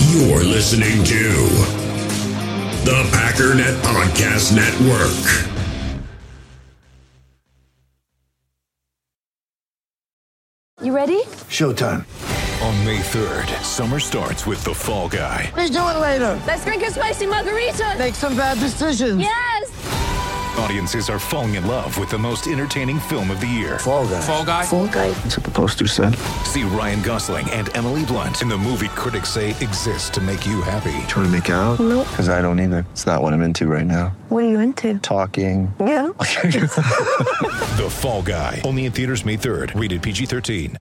You're listening to the Packernet Podcast Network. You ready? Showtime. On May 3rd, summer starts with The Fall Guy. Let's do it later. Let's drink a spicy margarita. Make some bad decisions. Yes! Audiences are falling in love with the most entertaining film of the year. Fall Guy. Fall Guy? Fall guy. That's what the poster said. See Ryan Gosling and Emily Blunt in the movie critics say exists to make you happy. Trying to make it out? Nope. Because I don't either. It's not what I'm into right now. What are you into? Talking. Yeah. The Fall Guy. Only in theaters May 3rd. Rated PG-13.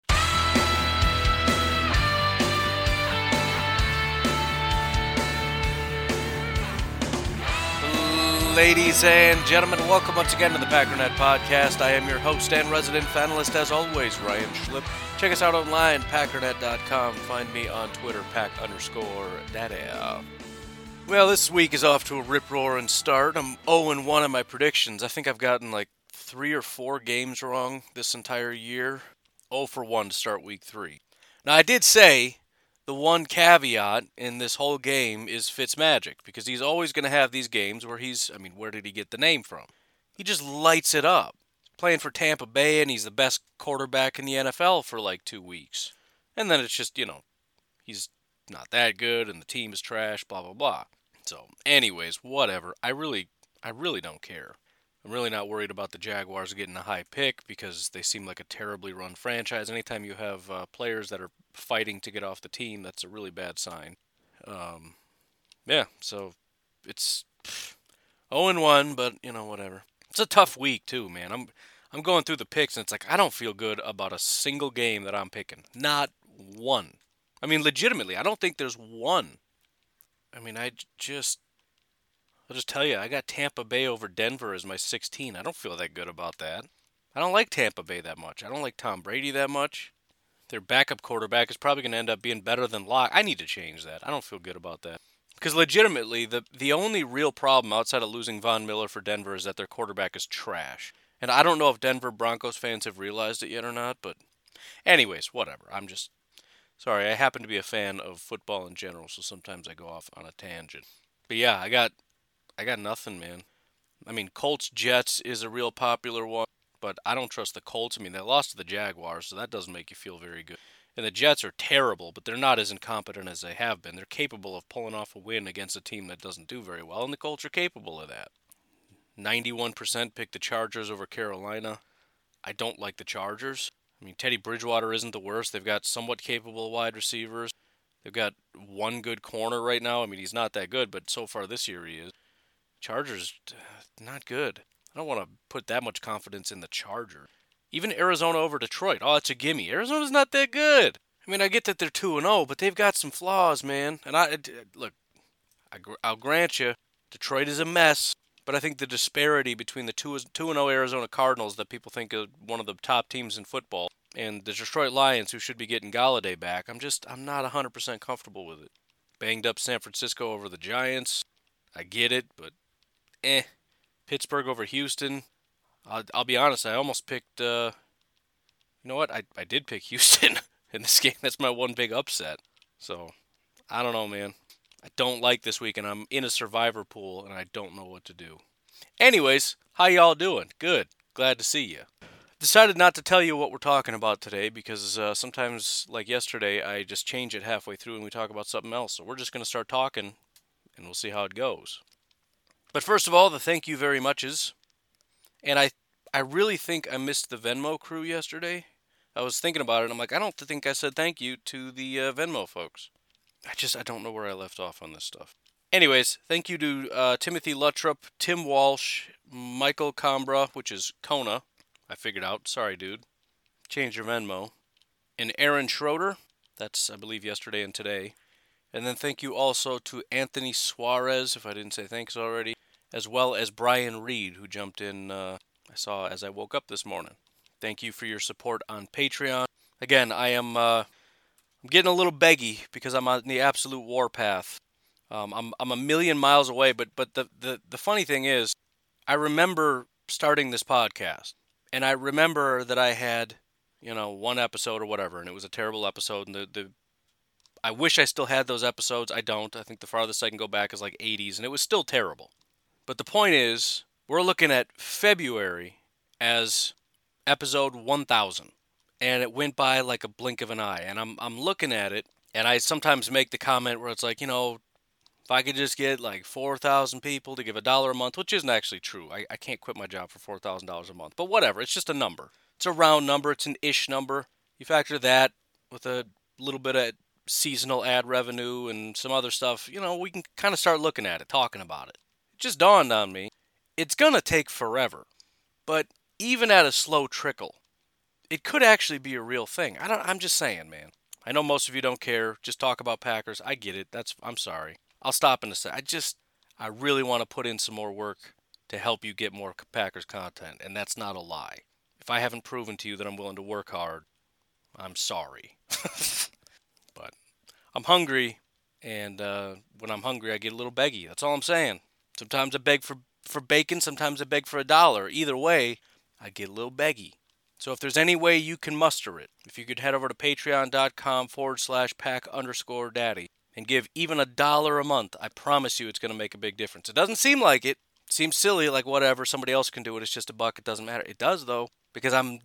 Ladies and gentlemen, welcome once again to the Packernet Podcast. I am your host and resident fanalist, as always, Ryan Schlip. Check us out online, packernet.com. Find me on Twitter, pack_daddy. Well, this week is off to a rip-roaring start. I'm 0-1 on my predictions. I think I've gotten like 3 or 4 games wrong this entire year. 0-1 to start week 3. Now, I did say the one caveat in this whole game is Fitzmagic, because he's always going to have these games where where did he get the name from? He just lights it up. He's playing for Tampa Bay, and he's the best quarterback in the NFL for like 2 weeks. And then it's just, he's not that good, and the team is trash, blah, blah, blah. So, anyways, whatever. I really don't care. I'm really not worried about the Jaguars getting a high pick because they seem like a terribly run franchise. Anytime you have players that are fighting to get off the team, that's a really bad sign. So it's 0-1, but whatever. It's a tough week too, man. I'm going through the picks and it's like I don't feel good about a single game that I'm picking. Not one. I mean, legitimately, I don't think there's one. I mean, I'll just tell you, I got Tampa Bay over Denver as my 16. I don't feel that good about that. I don't like Tampa Bay that much. I don't like Tom Brady that much. Their backup quarterback is probably going to end up being better than Locke. I need to change that. I don't feel good about that. Because legitimately, the only real problem outside of losing Von Miller for Denver is that their quarterback is trash. And I don't know if Denver Broncos fans have realized it yet or not, but anyways, whatever. I'm just sorry. I happen to be a fan of football in general, so sometimes I go off on a tangent. But yeah, I got nothing, man. I mean, Colts-Jets is a real popular one, but I don't trust the Colts. I mean, they lost to the Jaguars, so that doesn't make you feel very good. And the Jets are terrible, but they're not as incompetent as they have been. They're capable of pulling off a win against a team that doesn't do very well, and the Colts are capable of that. 91% picked the Chargers over Carolina. I don't like the Chargers. I mean, Teddy Bridgewater isn't the worst. They've got somewhat capable wide receivers. They've got one good corner right now. I mean, he's not that good, but so far this year he is. Chargers, not good. I don't want to put that much confidence in the Chargers. Even Arizona over Detroit. Oh, it's a gimme. Arizona's not that good. I mean, I get that they're 2-0, but they've got some flaws, man. And I'll grant you, Detroit is a mess. But I think the disparity between the 2-0 Arizona Cardinals that people think are one of the top teams in football and the Detroit Lions, who should be getting Galladay back, I'm not 100% comfortable with it. Banged up San Francisco over the Giants. I get it, but Pittsburgh over Houston. I'll be honest, I almost picked, you know what? I did pick Houston in this game. That's my one big upset. So, I don't know, man. I don't like this week, and I'm in a survivor pool, and I don't know what to do. Anyways, how y'all doing? Good. Glad to see you. Decided not to tell you what we're talking about today because sometimes, like yesterday, I just change it halfway through and we talk about something else. So we're just going to start talking, and we'll see how it goes. But first of all, the thank you very muches. And I really think I missed the Venmo crew yesterday. I was thinking about it, and I'm like, I don't think I said thank you to the Venmo folks. I don't know where I left off on this stuff. Anyways, thank you to Timothy Luttrup, Tim Walsh, Michael Combra, which is Kona. I figured out. Sorry, dude. Change your Venmo. And Aaron Schroeder. That's, I believe, yesterday and today. And then thank you also to Anthony Suarez, if I didn't say thanks already, as well as Brian Reed, who jumped in, I saw as I woke up this morning. Thank you for your support on Patreon. Again, I'm getting a little beggy because I'm on the absolute warpath. I'm a million miles away, but the funny thing is, I remember starting this podcast, and I remember that I had, one episode or whatever, and it was a terrible episode, and I wish I still had those episodes. I don't. I think the farthest I can go back is like 80s, and it was still terrible. But the point is, we're looking at February as episode 1000, and it went by like a blink of an eye. And I'm looking at it, and I sometimes make the comment where it's like, if I could just get like 4,000 people to give $1 a month, which isn't actually true. I can't quit my job for $4,000 a month. But whatever, it's just a number. It's a round number. It's an ish number. You factor that with a little bit of seasonal ad revenue and some other stuff, we can kind of start looking at it, talking about it. It just dawned on me, it's going to take forever. But even at a slow trickle, it could actually be a real thing. I'm just saying, man. I know most of you don't care. Just talk about Packers. I get it. I'm sorry. I'll stop in a sec. I really want to put in some more work to help you get more Packers content, and that's not a lie. If I haven't proven to you that I'm willing to work hard, I'm sorry. But I'm hungry, and when I'm hungry, I get a little beggy. That's all I'm saying. Sometimes I beg for bacon, sometimes I beg for $1. Either way, I get a little beggy. So if there's any way you can muster it, if you could head over to patreon.com/pack_daddy and give even $1 a month, I promise you it's going to make a big difference. It doesn't seem like it. It seems silly, like whatever, somebody else can do it. It's just $1. It doesn't matter. It does, though, because I'm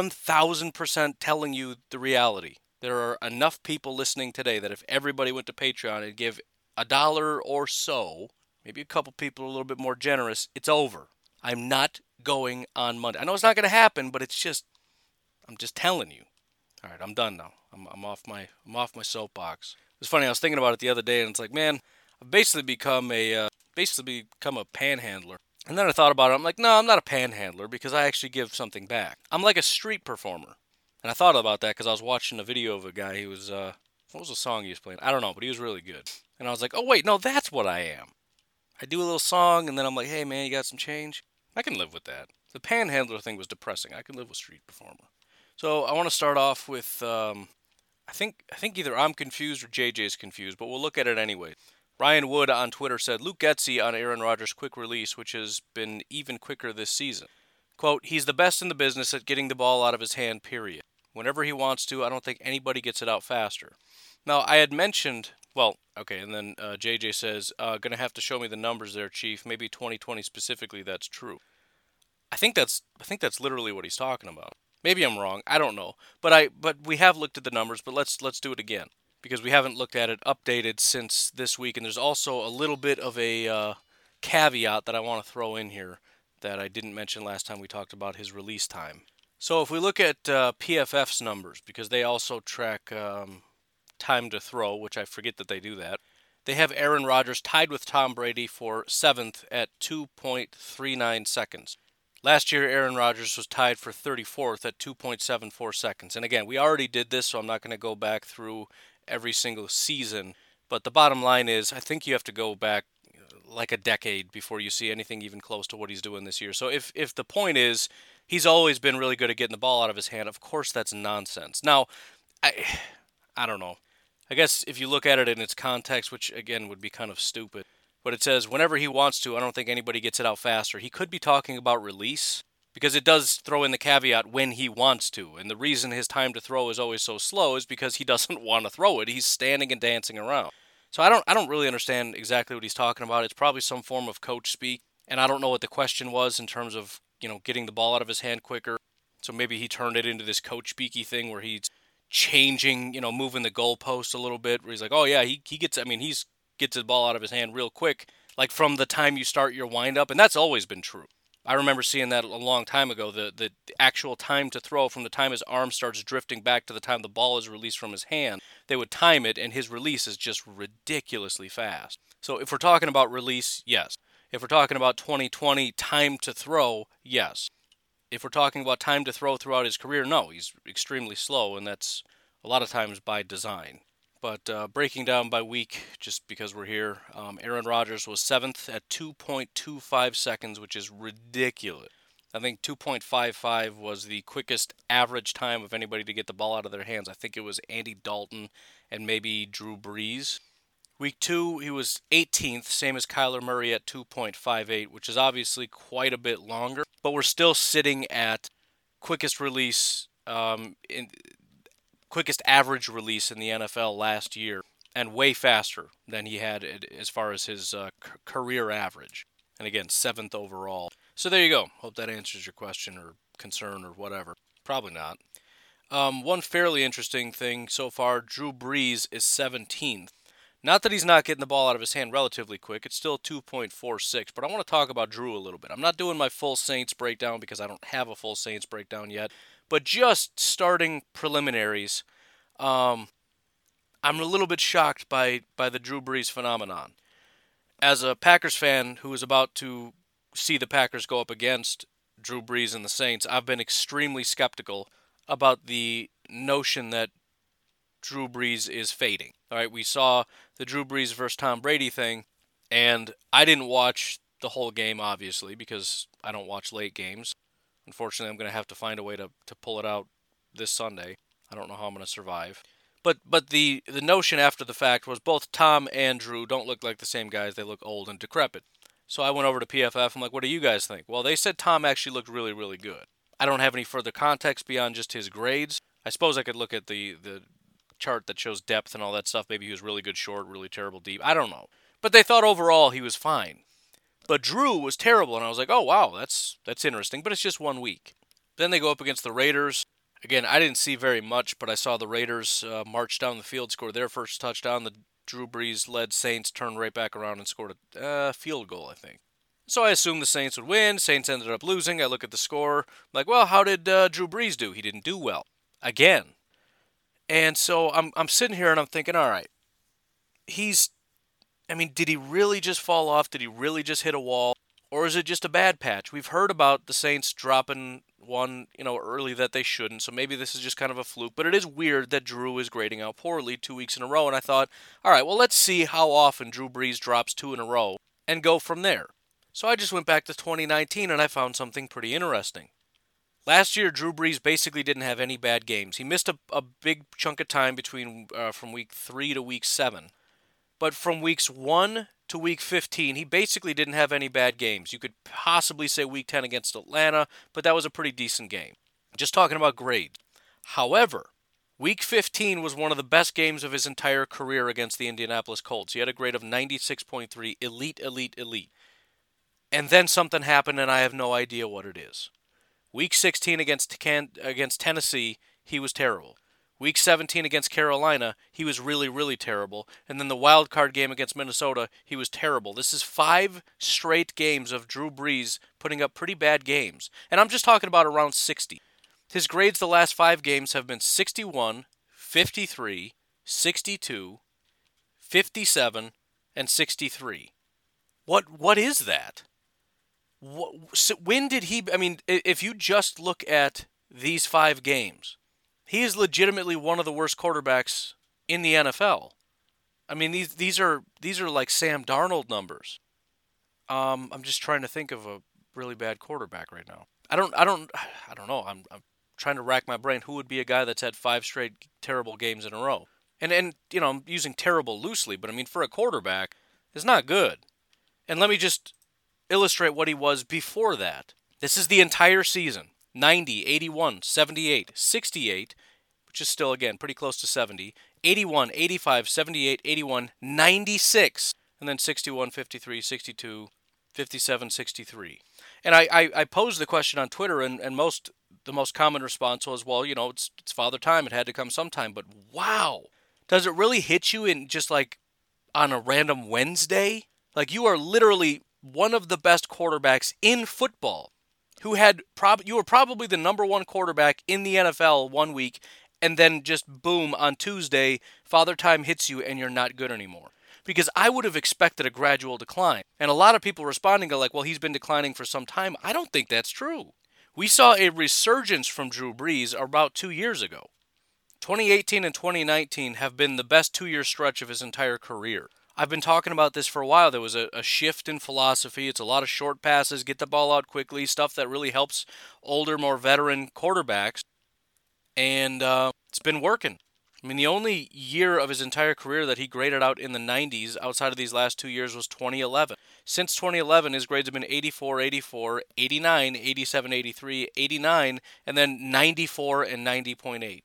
1,000% telling you the reality. There are enough people listening today that if everybody went to Patreon and give $1 or so, maybe a couple people are a little bit more generous, it's over. I'm not going on Monday. I know it's not going to happen, but I'm just telling you. All right, I'm done now. I'm off my soapbox. It was funny. I was thinking about it the other day, and it's like, man, I've basically become a panhandler. And then I thought about it. I'm like, no, I'm not a panhandler because I actually give something back. I'm like a street performer. And I thought about that because I was watching a video of a guy who was, what was the song he was playing? I don't know, but he was really good. And I was like, oh, wait, no, that's what I am. I do a little song, and then I'm like, hey, man, you got some change? I can live with that. The panhandler thing was depressing. I can live with street performer. So I want to start off with, I think either I'm confused or JJ's confused, but we'll look at it anyway. Ryan Wood on Twitter said, Luke Getsy on Aaron Rodgers' quick release, which has been even quicker this season. Quote, he's the best in the business at getting the ball out of his hand, period. Whenever he wants to, I don't think anybody gets it out faster. Now, I had mentioned, and then JJ says, going to have to show me the numbers there, Chief. Maybe 2020 specifically, that's true. I think that's literally what he's talking about. Maybe I'm wrong. I don't know. But we have looked at the numbers, but let's do it again because we haven't looked at it updated since this week, and there's also a little bit of a caveat that I want to throw in here that I didn't mention last time we talked about his release time. So if we look at PFF's numbers, because they also track time to throw, which I forget that they do that, they have Aaron Rodgers tied with Tom Brady for 7th at 2.39 seconds. Last year, Aaron Rodgers was tied for 34th at 2.74 seconds. And again, we already did this, so I'm not going to go back through every single season. But the bottom line is, I think you have to go back like a decade before you see anything even close to what he's doing this year. So if the point is he's always been really good at getting the ball out of his hand, of course that's nonsense. Now, I don't know. I guess if you look at it in its context, which again would be kind of stupid, but it says whenever he wants to, I don't think anybody gets it out faster. He could be talking about release because it does throw in the caveat when he wants to. And the reason his time to throw is always so slow is because he doesn't want to throw it. He's standing and dancing around. So I don't really understand exactly what he's talking about. It's probably some form of coach speak, and I don't know what the question was in terms of, getting the ball out of his hand quicker. So maybe he turned it into this coach speaky thing where he's changing, moving the goalpost a little bit, where he's like, oh yeah, he gets the ball out of his hand real quick, like from the time you start your windup, and that's always been true. I remember seeing that a long time ago, the actual time to throw from the time his arm starts drifting back to the time the ball is released from his hand. They would time it, and his release is just ridiculously fast. So if we're talking about release, yes. If we're talking about 2020 time to throw, yes. If we're talking about time to throw throughout his career, no, he's extremely slow, and that's a lot of times by design. But breaking down by week, just because we're here, Aaron Rodgers was 7th at 2.25 seconds, which is ridiculous. I think 2.55 was the quickest average time of anybody to get the ball out of their hands. I think it was Andy Dalton and maybe Drew Brees. Week 2, he was 18th, same as Kyler Murray at 2.58, which is obviously quite a bit longer. But we're still sitting at quickest release quickest average release in the NFL last year, and way faster than he had as far as his career average. And again, 7th overall. So there you go. Hope that answers your question or concern or whatever. Probably not. One fairly interesting thing so far, Drew Brees is 17th. Not that he's not getting the ball out of his hand relatively quick. It's still 2.46, but I want to talk about Drew a little bit. I'm not doing my full Saints breakdown because I don't have a full Saints breakdown yet, but just starting preliminaries, I'm a little bit shocked by the Drew Brees phenomenon. As a Packers fan who is about to see the Packers go up against Drew Brees and the Saints, I've been extremely skeptical about the notion that Drew Brees is fading. All right, we saw the Drew Brees versus Tom Brady thing, and I didn't watch the whole game, obviously, because I don't watch late games. Unfortunately, I'm going to have to find a way to pull it out this Sunday. I don't know how I'm going to survive. But the notion after the fact was both Tom and Drew don't look like the same guys. They look old and decrepit. So I went over to PFF. I'm like, what do you guys think? Well, they said Tom actually looked really, really good. I don't have any further context beyond just his grades. I suppose I could look at the chart that shows depth and all that stuff. Maybe he was really good short, really terrible deep. I don't know. But they thought overall he was fine. But Drew was terrible, and I was like, oh, wow, that's interesting. But it's just 1 week. Then they go up against the Raiders. Again, I didn't see very much, but I saw the Raiders march down the field, score their first touchdown. The Drew Brees-led Saints turned right back around and scored a field goal, I think. So I assumed the Saints would win. Saints ended up losing. I look at the score. I'm like, well, how did Drew Brees do? He didn't do well. Again. And so I'm sitting here and I'm thinking, all right, did he really just fall off? Did he really just hit a wall? Or is it just a bad patch? We've heard about the Saints dropping one, early that they shouldn't, so maybe this is just kind of a fluke. But it is weird that Drew is grading out poorly 2 weeks in a row, and I thought, all right, well, let's see how often Drew Brees drops 2 in a row and go from there. So I just went back to 2019, and I found something pretty interesting. Last year, Drew Brees basically didn't have any bad games. He missed a big chunk of time between from week 3 to week 7. But from weeks 1 to week 15, he basically didn't have any bad games. You could possibly say week 10 against Atlanta, but that was a pretty decent game. Just talking about grades. However, week 15 was one of the best games of his entire career against the Indianapolis Colts. He had a grade of 96.3, elite, elite, elite. And then something happened, and I have no idea what it is. Week 16 against Tennessee, he was terrible. Week 17 against Carolina, he was really, really terrible. And then the wild card game against Minnesota, he was terrible. This is 5 straight games of Drew Brees putting up pretty bad games. And I'm just talking about around 60. His grades the last 5 games have been 61, 53, 62, 57, and 63. What is that? When did he... if you just look at these 5 games... He is legitimately one of the worst quarterbacks in the NFL. These are like Sam Darnold numbers. I'm just trying to think of a really bad quarterback right now. I don't know. I'm trying to rack my brain. Who would be a guy that's had 5 straight terrible games in a row? And I'm using terrible loosely, but for a quarterback, it's not good. And let me just illustrate what he was before that. This is the entire season. 90, 81, 78, 68, which is still, again, pretty close to 70, 81, 85, 78, 81, 96, and then 61, 53, 62, 57, 63. And I posed the question on Twitter, and the most common response was, well, it's Father Time. It had to come sometime. But wow, does it really hit you in just like on a random Wednesday? Like you are literally one of the best quarterbacks in football. You were probably the number 1 quarterback in the NFL 1 week, and then just boom, on Tuesday, Father Time hits you and you're not good anymore. Because I would have expected a gradual decline. And a lot of people responding are like, well, he's been declining for some time. I don't think that's true. We saw a resurgence from Drew Brees about 2 years ago. 2018 and 2019 have been the best 2-year stretch of his entire career. I've been talking about this for a while. There was a shift in philosophy. It's a lot of short passes, get the ball out quickly, stuff that really helps older, more veteran quarterbacks. And it's been working. The only year of his entire career that he graded out in the 90s outside of these last 2 years was 2011. Since 2011, his grades have been 84, 84, 89, 87, 83, 89, and then 94 and 90.8.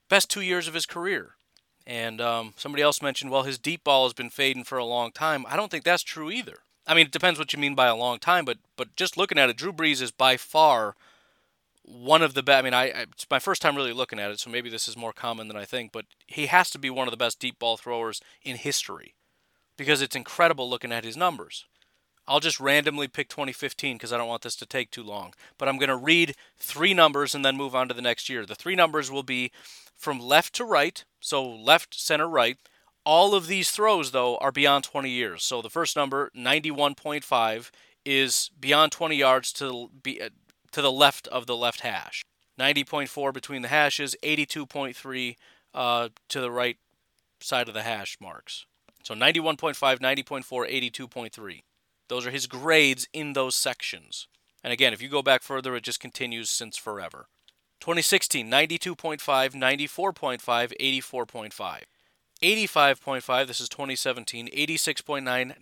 Best 2 years of his career. And somebody else mentioned, well, his deep ball has been fading for a long time. I don't think that's true either. I mean, it depends what you mean by a long time, but just looking at it, Drew Brees is by far one of the best. I mean, it's my first time really looking at it, so maybe this is more common than I think, but he has to be one of the best deep ball throwers in history because it's incredible looking at his numbers. I'll just randomly pick 2015 because I don't want this to take too long, but I'm going to read 3 numbers and then move on to the next year. The 3 numbers will be from left to right, so left, center, right. All of these throws, though, are beyond 20 years. So the first number, 91.5, is beyond 20 yards to the left of the left hash. 90.4 between the hashes, 82.3 to the right side of the hash marks. So 91.5, 90.4, 82.3. Those are his grades in those sections. And again, if you go back further, it just continues since forever. 2016, 92.5, 94.5, 84.5. 85.5, this is 2017, 86.9,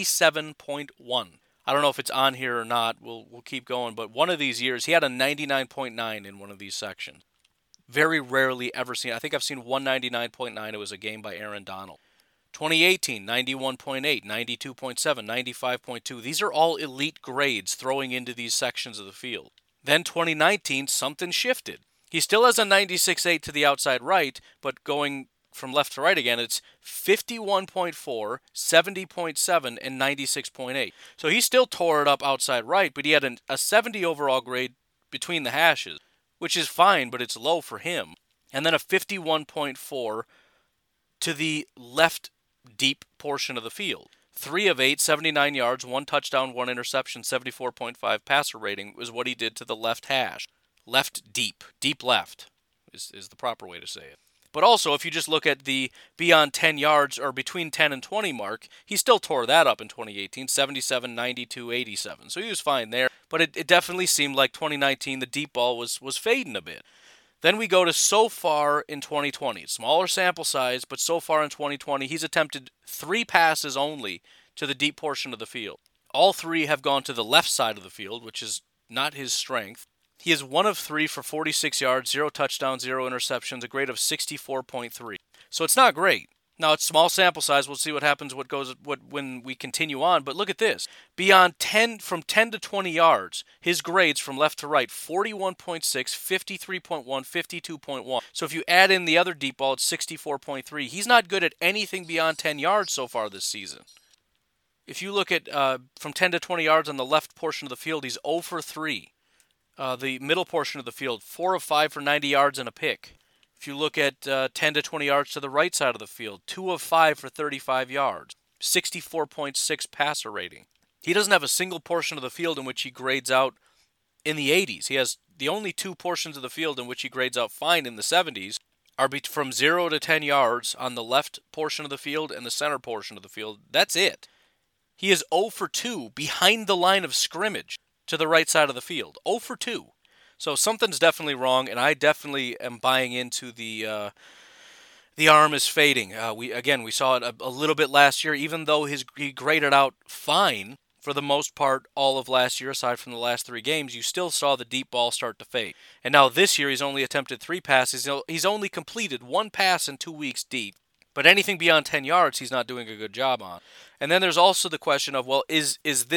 97.1. I don't know if it's on here or not. We'll keep going, but one of these years, he had a 99.9 in one of these sections. Very rarely ever seen. I think I've seen 199.9. It was a game by Aaron Donald. 2018, 91.8, 92.7, 95.2. These are all elite grades throwing into these sections of the field. Then 2019, something shifted. He still has a 96.8 to the outside right, but going from left to right again, it's 51.4, 70.7, and 96.8. So he still tore it up outside right, but he had a 70 overall grade between the hashes, which is fine, but it's low for him. And then a 51.4 to the left deep portion of the field. 3 of 8, 79 yards, 1 touchdown, 1 interception, 74.5 passer rating was what he did to the left hash. Left deep left is the proper way to say it. But also, if you just look at the beyond 10 yards or between 10 and 20 mark, he still tore that up in 2018, 77, 92, 87. So he was fine there. But it definitely seemed like 2019, the deep ball was fading a bit. Then we go to so far in 2020. Smaller sample size, but so far in 2020, he's attempted 3 passes only to the deep portion of the field. All 3 have gone to the left side of the field, which is not his strength. He is 1 of 3 for 46 yards, 0 touchdowns, 0 interceptions, a grade of 64.3. So it's not great. Now, it's small sample size. We'll see what happens when we continue on. But look at this. Beyond 10, from 10 to 20 yards, his grades from left to right, 41.6, 53.1, 52.1. So if you add in the other deep ball, it's 64.3. He's not good at anything beyond 10 yards so far this season. If you look at from 10 to 20 yards on the left portion of the field, he's 0 for 3. The middle portion of the field, 4 of 5 for 90 yards and a pick. If you look at 10 to 20 yards to the right side of the field, 2 of 5 for 35 yards, 64.6 passer rating. He doesn't have a single portion of the field in which he grades out in the 80s. He has the only 2 portions of the field in which he grades out fine in the 70s are from 0 to 10 yards on the left portion of the field and the center portion of the field. That's it. He is 0 for 2 behind the line of scrimmage to the right side of the field. 0 for 2. So something's definitely wrong, and I definitely am buying into the arm is fading. We saw it a little bit last year, even though he graded out fine for the most part all of last year, aside from the last 3 games. You still saw the deep ball start to fade. And now this year he's only attempted 3 passes. He's only completed 1 pass in 2 weeks deep. But anything beyond 10 yards he's not doing a good job on. And then there's also the question of, well, is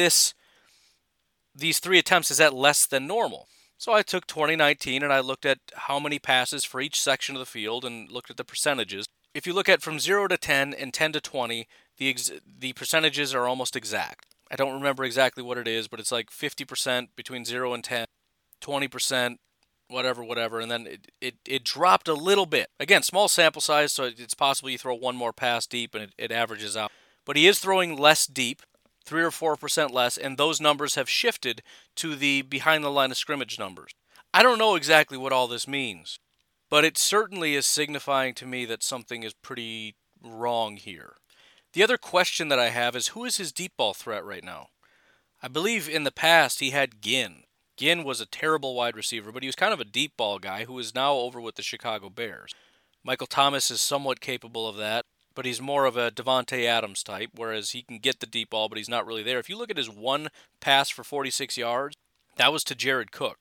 these 3 attempts, is that less than normal? So I took 2019 and I looked at how many passes for each section of the field and looked at the percentages. If you look at from 0 to 10 and 10 to 20, the percentages are almost exact. I don't remember exactly what it is, but it's like 50% between 0 and 10, 20%, whatever, and then it dropped a little bit. Again, small sample size, so it's possible you throw 1 more pass deep and it averages out. But he is throwing less deep, 3 or 4% less, and those numbers have shifted to the behind the line of scrimmage numbers. I don't know exactly what all this means, but it certainly is signifying to me that something is pretty wrong here. The other question that I have is, who is his deep ball threat right now? I believe in the past he had Ginn. Ginn was a terrible wide receiver, but he was kind of a deep ball guy who is now over with the Chicago Bears. Michael Thomas is somewhat capable of that, but he's more of a Devontae Adams type, whereas he can get the deep ball, but he's not really there. If you look at his 1 pass for 46 yards, that was to Jared Cook.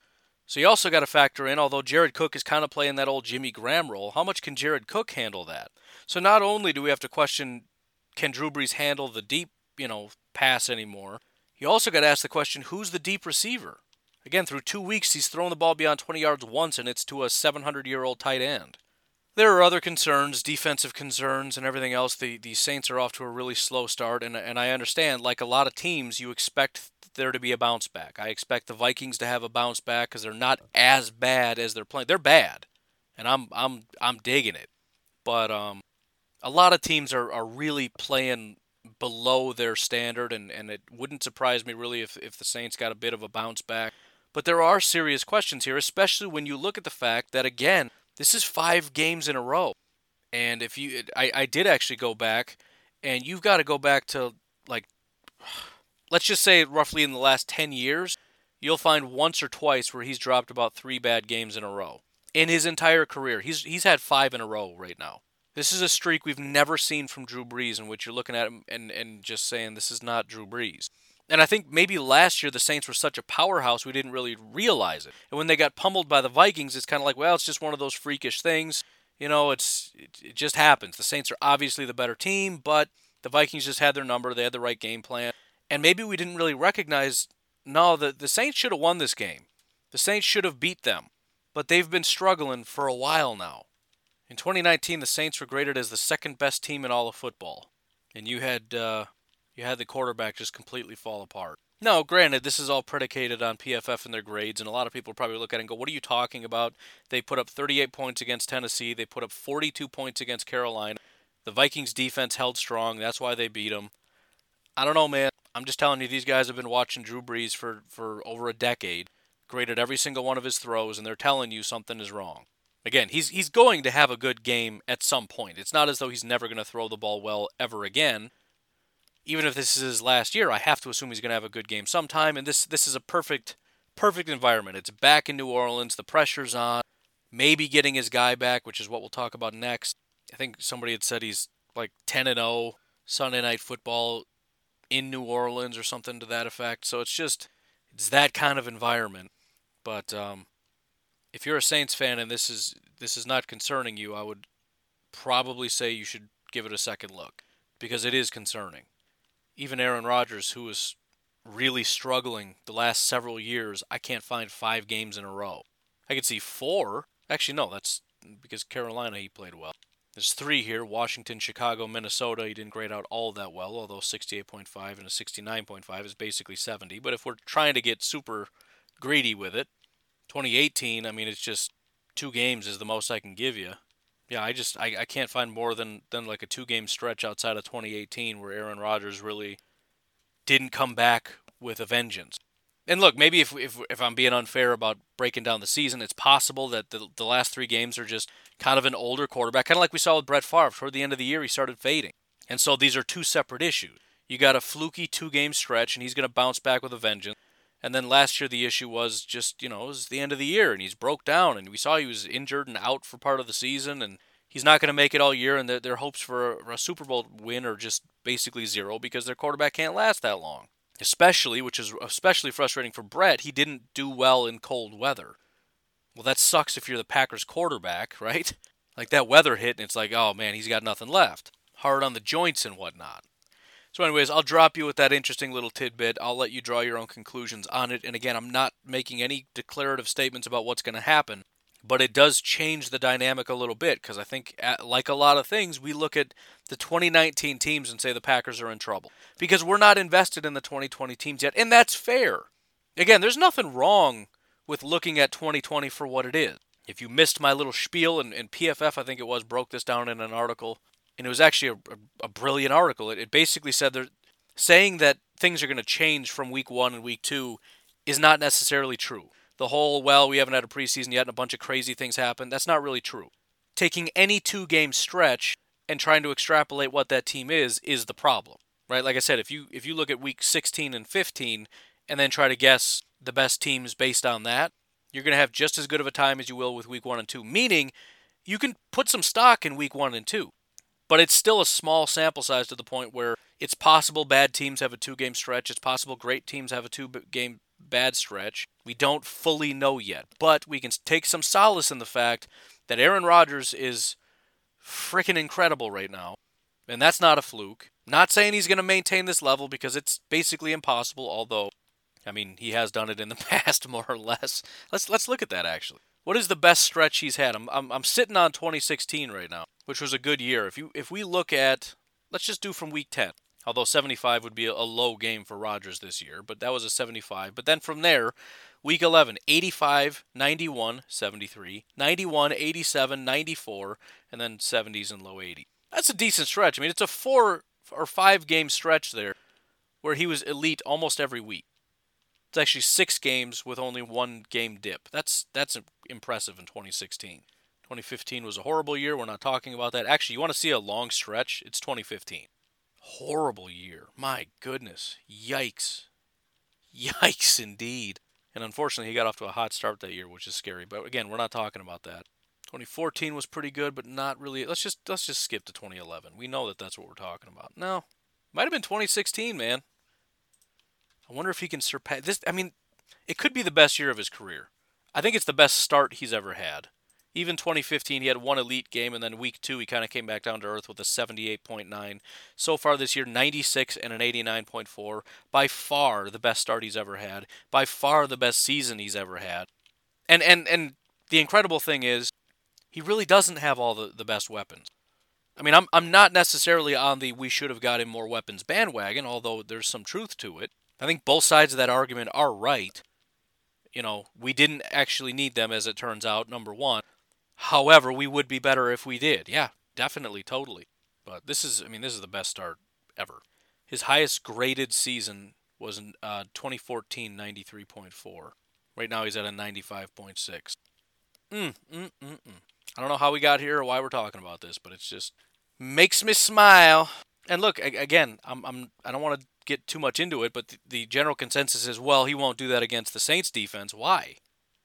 So you also got to factor in, although Jared Cook is kind of playing that old Jimmy Graham role, how much can Jared Cook handle that? So not only do we have to question, can Drew Brees handle the deep, pass anymore? You also got to ask the question, who's the deep receiver? Again, through 2 weeks, he's thrown the ball beyond 20 yards once, and it's to a 700-year-old tight end. There are other concerns, defensive concerns, and everything else. The Saints are off to a really slow start, and I understand, like a lot of teams, you expect there to be a bounce back. I expect the Vikings to have a bounce back because they're not as bad as they're playing. They're bad, and I'm digging it. But a lot of teams are really playing below their standard, and it wouldn't surprise me really if the Saints got a bit of a bounce back. But there are serious questions here, especially when you look at the fact that, again, this is 5 games in a row. And if I did actually go back, and you've got to go back to, like, let's just say roughly in the last 10 years, you'll find once or twice where he's dropped about 3 bad games in a row. In his entire career, he's had 5 in a row right now. This is a streak we've never seen from Drew Brees, in which you're looking at him and just saying, this is not Drew Brees. And I think maybe last year the Saints were such a powerhouse we didn't really realize it. And when they got pummeled by the Vikings, it's kind of like, well, it's just one of those freakish things. It just happens. The Saints are obviously the better team, but the Vikings just had their number. They had the right game plan. And maybe we didn't really recognize, no, the Saints should have won this game. The Saints should have beat them. But they've been struggling for a while now. In 2019, the Saints were graded as the second best team in all of football. And you had the quarterback just completely fall apart. Now, granted, this is all predicated on PFF and their grades, and a lot of people probably look at it and go, what are you talking about? They put up 38 points against Tennessee. They put up 42 points against Carolina. The Vikings defense held strong. That's why they beat them. I don't know, man. I'm just telling you, these guys have been watching Drew Brees for over a decade, graded every single one of his throws, and they're telling you something is wrong. Again, he's going to have a good game at some point. It's not as though he's never going to throw the ball well ever again. Even if this is his last year, I have to assume he's going to have a good game sometime, and this is a perfect environment. It's back in New Orleans, the pressure's on, maybe getting his guy back, which is what we'll talk about next. I think somebody had said he's like 10-0 Sunday Night Football in New Orleans or something to that effect. So it's that kind of environment. But if you're a Saints fan and this is not concerning you, I would probably say you should give it a second look, because it is concerning. Even Aaron Rodgers, who was really struggling the last several years, I can't find 5 games in a row. I could see 4. Actually, no, that's because Carolina, he played well. There's 3 here: Washington, Chicago, Minnesota. He didn't grade out all that well, although 68.5 and a 69.5 is basically 70. But if we're trying to get super greedy with it, 2018, I mean, it's just 2 games is the most I can give you. Yeah, I can't find more than like a 2-game stretch outside of 2018 where Aaron Rodgers really didn't come back with a vengeance. And look, maybe if I'm being unfair about breaking down the season, it's possible that the last 3 games are just kind of an older quarterback, kind of like we saw with Brett Favre. Toward the end of the year, he started fading. And so these are 2 separate issues. You got a fluky 2-game stretch, and he's going to bounce back with a vengeance. And then last year the issue was just, it was the end of the year, and he's broke down, and we saw he was injured and out for part of the season, and he's not going to make it all year, and their hopes for a Super Bowl win are just basically zero because their quarterback can't last that long. Which is especially frustrating for Brett, he didn't do well in cold weather. Well, that sucks if you're the Packers quarterback, right? Like that weather hit, and it's like, oh man, he's got nothing left. Hard on the joints and whatnot. So anyways, I'll drop you with that interesting little tidbit. I'll let you draw your own conclusions on it. And again, I'm not making any declarative statements about what's going to happen, but it does change the dynamic a little bit, because I think, like a lot of things, we look at the 2019 teams and say the Packers are in trouble because we're not invested in the 2020 teams yet, and that's fair. Again, there's nothing wrong with looking at 2020 for what it is. If you missed my little spiel, and PFF, I think it was, broke this down in an article, and it was actually a brilliant article. It basically said they're saying that things are going to change from week 1 and week 2 is not necessarily true. The whole, well, we haven't had a preseason yet and a bunch of crazy things happen, that's not really true. Taking any 2-game stretch and trying to extrapolate what that team is the problem, right? Like I said, if you look at week 16 and 15 and then try to guess the best teams based on that, you're going to have just as good of a time as you will with week 1 and 2, meaning you can put some stock in week 1 and 2. But it's still a small sample size to the point where it's possible bad teams have a 2-game stretch. It's possible great teams have a 2-game bad stretch. We don't fully know yet, but we can take some solace in the fact that Aaron Rodgers is freaking incredible right now, and that's not a fluke. Not saying he's going to maintain this level because it's basically impossible, although, I mean, he has done it in the past more or less. Let's look at that actually. What is the best stretch he's had? I'm sitting on 2016 right now, which was a good year. If we look at, let's just do from week 10. Although 75 would be a low game for Rodgers this year, but that was a 75. But then from there, week 11, 85, 91, 73, 91, 87, 94, and then 70s and low 80. That's a decent stretch. I mean, it's a 4 or 5 game stretch there where he was elite almost every week. It's actually 6 games with only 1 game dip. That's impressive in 2016. 2015 was a horrible year. We're not talking about that. Actually, you want to see a long stretch? It's 2015. Horrible year. My goodness. Yikes. Yikes indeed. And unfortunately, he got off to a hot start that year, which is scary. But again, we're not talking about that. 2014 was pretty good, but not really. Let's just skip to 2011. We know that that's what we're talking about. No. Might have been 2016, man. I wonder if he can surpass this. I mean, it could be the best year of his career. I think it's the best start he's ever had. Even 2015, he had 1 elite game, and then week 2, he kind of came back down to earth with a 78.9. So far this year, 96 and an 89.4. By far the best start he's ever had. By far the best season he's ever had. And the incredible thing is, he really doesn't have all the best weapons. I mean, I'm not necessarily on the we should have got him more weapons bandwagon, although there's some truth to it. I think both sides of that argument are right. You know, we didn't actually need them, as it turns out, number one. However, we would be better if we did. Yeah, definitely, totally. But this is the best start ever. His highest graded season was in 2014, 93.4. Right now he's at a 95.6. I don't know how we got here or why we're talking about this, but it's just makes me smile. And look, again, I don't want to get too much into it, but the general consensus is, well, he won't do that against the Saints defense. Why?